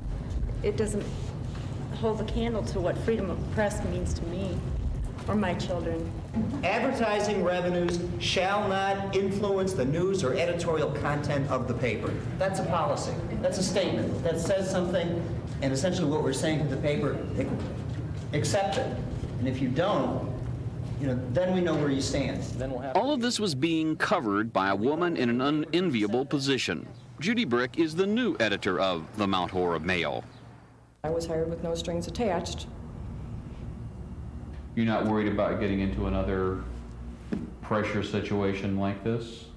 it doesn't hold the candle to what freedom of press means to me or my children. Advertising revenues shall not influence the news or editorial content of the paper. That's a policy. That's a statement. That says something, and essentially what we're saying to the paper, accept it. And if you don't, you know, then we know where you stand. Then we'll have All of this was being covered by a woman in an unenviable position. Judy Brick is the new editor of the Mount Horeb Mail. I was hired with no strings attached. You're not worried about getting into another pressure situation like this?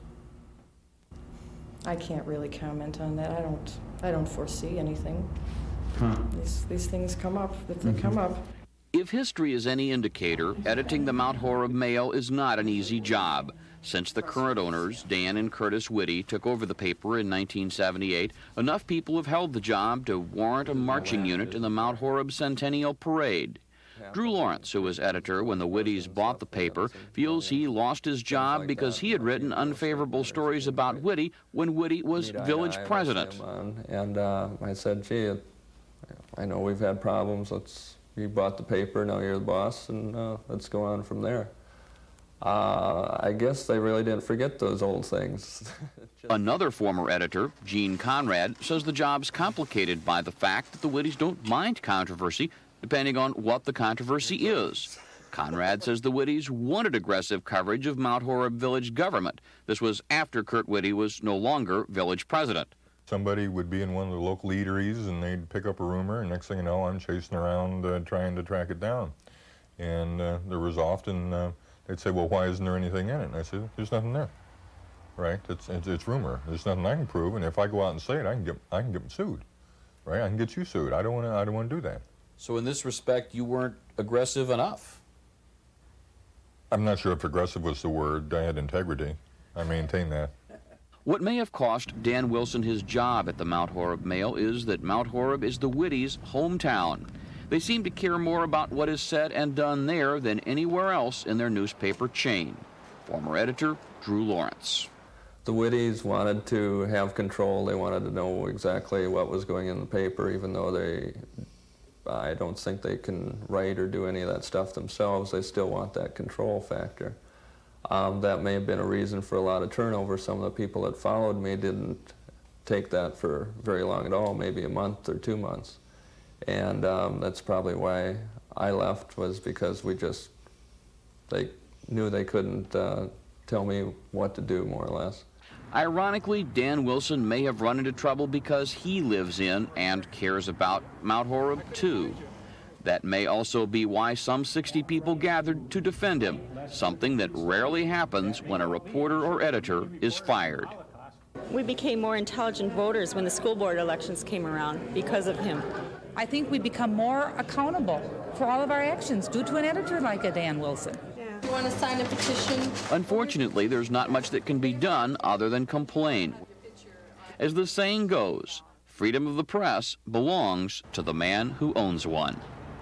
I can't really comment on that. I don't. I don't foresee anything. Huh. These these things come up. If they Mm-hmm. come up. If history is any indicator, editing the Mount Horeb Mail is not an easy job. Since the current owners, Dan and Curtis Whitty, took over the paper in nineteen seventy-eight, enough people have held the job to warrant a marching unit in the Mount Horeb Centennial Parade. Drew Lawrence, who was editor when the Whittys bought the paper, feels he lost his job because he had written unfavorable stories about Whitty when Whitty was village president. And uh, I said, gee, I know we've had problems. Let's, you bought the paper, now you're the boss, and uh, let's go on from there. Uh, I guess they really didn't forget those old things. Another former editor, Gene Conrad, says the job's complicated by the fact that the Whittys don't mind controversy, depending on what the controversy is. Conrad says the Whittys wanted aggressive coverage of Mount Horeb village government. This was after Kurt Whitty was no longer village president. Somebody would be in one of the local eateries and they'd pick up a rumor, and next thing you know, I'm chasing around uh, trying to track it down. And uh, there was often, uh, they'd say, well, why isn't there anything in it? And I said, there's nothing there, right? It's, it's, it's rumor. There's nothing I can prove, and if I go out and say it, I can get, I can get sued, right? I can get you sued. I don't want to, I don't want to do that. So in this respect, you weren't aggressive enough? I'm not sure if aggressive was the word. I had integrity. I maintain that. What may have cost Dan Wilson his job at the Mount Horeb Mail is that Mount Horeb is the Whitties' hometown. They seem to care more about what is said and done there than anywhere else in their newspaper chain. Former editor Drew Lawrence. The Whitties wanted to have control. They wanted to know exactly what was going in the paper, even though they, I don't think they can write or do any of that stuff themselves. They still want that control factor. Um, that may have been a reason for a lot of turnover. Some of the people that followed me didn't take that for very long at all, maybe a month or two months. And um, that's probably why I left, was because we just, they knew they couldn't uh, tell me what to do, more or less. Ironically, Dan Wilson may have run into trouble because he lives in and cares about Mount Horeb, too. That may also be why some sixty people gathered to defend him, something that rarely happens when a reporter or editor is fired. We became more intelligent voters when the school board elections came around because of him. I think we become more accountable for all of our actions due to an editor like a Dan Wilson. You want to sign a petition? Unfortunately, there's not much that can be done other than complain. As the saying goes, freedom of the press belongs to the man who owns one.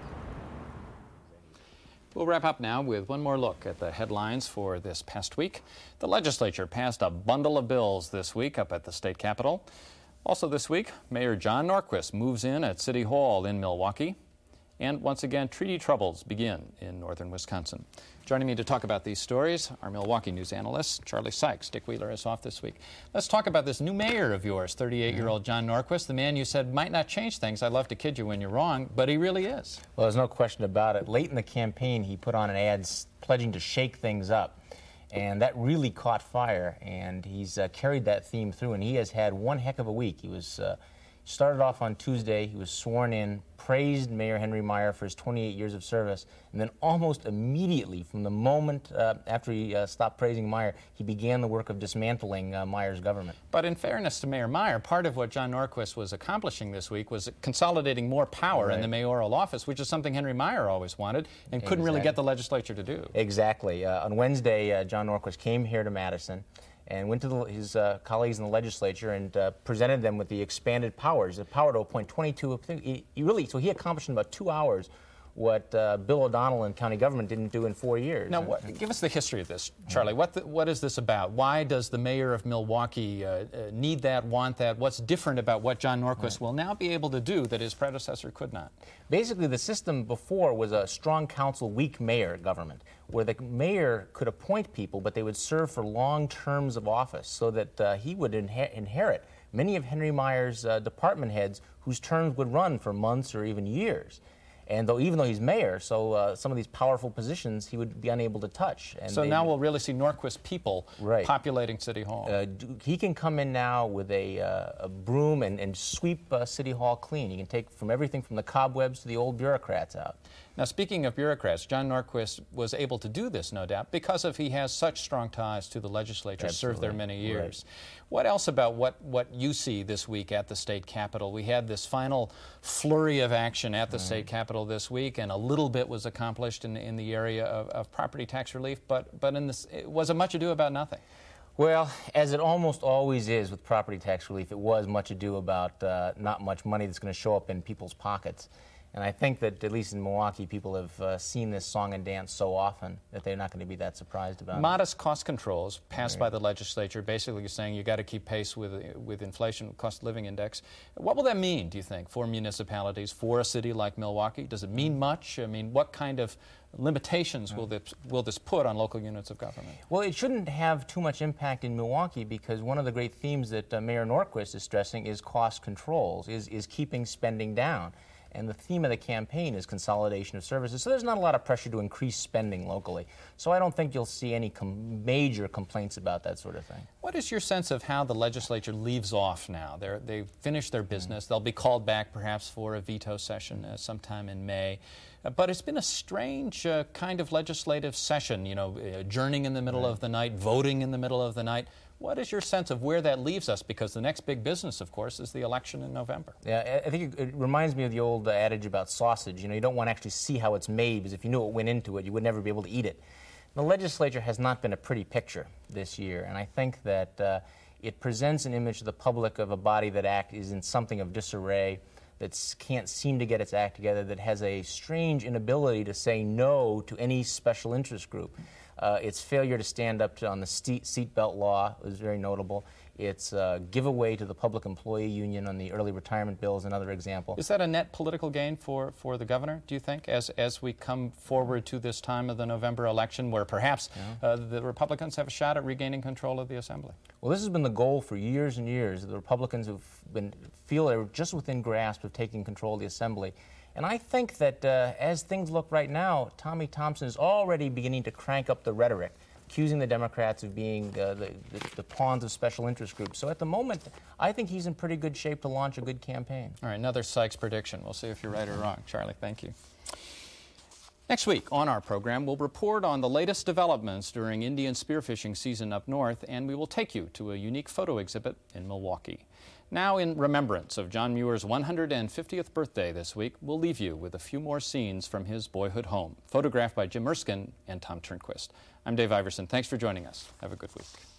We'll wrap up now with one more look at the headlines for this past week. The legislature passed a bundle of bills this week up at the state capitol. Also this week, Mayor John Norquist moves in at City Hall in Milwaukee. And once again, treaty troubles begin in northern Wisconsin. Joining me to talk about these stories, our Milwaukee news analyst, Charlie Sykes. Dick Wheeler is off this week. Let's talk about this new mayor of yours, thirty-eight-year-old John Norquist, the man you said might not change things. I'd love to kid you when you're wrong, but he really is. Well, there's no question about it. Late in the campaign, he put on an ad pledging to shake things up. And that really caught fire, and he's uh, carried that theme through, and he has had one heck of a week. He was uh, started off on Tuesday, he was sworn in, praised Mayor Henry Meier for his twenty-eight years of service, and then almost immediately, from the moment uh, after he uh, stopped praising Meier, he began the work of dismantling uh, Meier's government. But in fairness to Mayor Meier, part of what John Norquist was accomplishing this week was consolidating more power right. in the mayoral office, which is something Henry Meier always wanted and couldn't exactly. really get the legislature to do. Exactly. Uh, on Wednesday, uh, John Norquist came here to Madison and went to the, his uh, colleagues in the legislature and uh, presented them with the expanded powers, the power to appoint twenty-two. He, he really, so he accomplished in about two hours what uh, Bill O'Donnell and county government didn't do in four years. Now, what, give us the history of this, Charlie. What the, what is this about? Why does the mayor of Milwaukee uh, uh, need that, want that? What's different about what John Norquist right. will now be able to do that his predecessor could not? Basically, the system before was a strong council, weak mayor government, where the mayor could appoint people, but they would serve for long terms of office, so that uh, he would inher inherit many of Henry Meier's uh, department heads whose terms would run for months or even years. And though, even though he's mayor, so uh, some of these powerful positions he would be unable to touch. And so they, now we'll really see Norquist people right. populating City Hall. Uh, he can come in now with a, uh, a broom and, and sweep uh, City Hall clean. He can take from everything from the cobwebs to the old bureaucrats out. Now, speaking of bureaucrats, John Norquist was able to do this, no doubt, because of he has such strong ties to the legislature, Absolutely. served there many years. Right. What else about what, what you see this week at the state capitol? We had this final flurry of action at the right. state capitol this week, and a little bit was accomplished in, in the area of, of property tax relief, but, but in this, it was a much ado about nothing. Well, as it almost always is with property tax relief, it was much ado about uh, not much money that's going to show up in people's pockets. And I think that, at least in Milwaukee, people have uh, seen this song and dance so often that they're not going to be that surprised about Modest it. cost controls passed right. by the legislature, basically saying you got to keep pace with, with inflation, cost of living index. What will that mean, do you think, for municipalities, for a city like Milwaukee? Does it mean much? I mean, what kind of limitations will this, will this put on local units of government? Well, it shouldn't have too much impact in Milwaukee, because one of the great themes that uh, Mayor Norquist is stressing is cost controls, is, is keeping spending down. And the theme of the campaign is consolidation of services. So there's not a lot of pressure to increase spending locally. So I don't think you'll see any com major complaints about that sort of thing. What is your sense of how the legislature leaves off now? They're, they've finished their business. Mm-hmm. They'll be called back perhaps for a veto session uh, sometime in May. Uh, but it's been a strange uh, kind of legislative session, you know, adjourning in the middle right. of the night, voting in the middle of the night. What is your sense of where that leaves us? Because the next big business, of course, is the election in November. Yeah, I think it, it reminds me of the old uh, adage about sausage. You know, you don't want to actually see how it's made, because if you knew what went into it, you would never be able to eat it. The legislature has not been a pretty picture this year, and I think that uh, it presents an image to the public of a body that act is in something of disarray, that can't seem to get its act together, that has a strange inability to say no to any special interest group. Uh, its failure to stand up to, on the seatbelt law was very notable. Its uh, giveaway to the public employee union on the early retirement bill is another example. Is that a net political gain for, for the governor, do you think, as, as we come forward to this time of the November election, where perhaps yeah. uh, the Republicans have a shot at regaining control of the Assembly? Well, this has been the goal for years and years. The Republicans who've been, feel they're just within grasp of taking control of the Assembly. And I think that uh, as things look right now, Tommy Thompson is already beginning to crank up the rhetoric, accusing the Democrats of being uh, the, the, the pawns of special interest groups. So at the moment, I think he's in pretty good shape to launch a good campaign. All right, another Sykes prediction. We'll see if you're right or wrong. Charlie, thank you. Next week on our program, we'll report on the latest developments during Indian spearfishing season up north, and we will take you to a unique photo exhibit in Milwaukee. Now, in remembrance of John Muir's one hundred fiftieth birthday this week, we'll leave you with a few more scenes from his boyhood home, photographed by Jim Erskine and Tom Turnquist. I'm Dave Iverson. Thanks for joining us. Have a good week.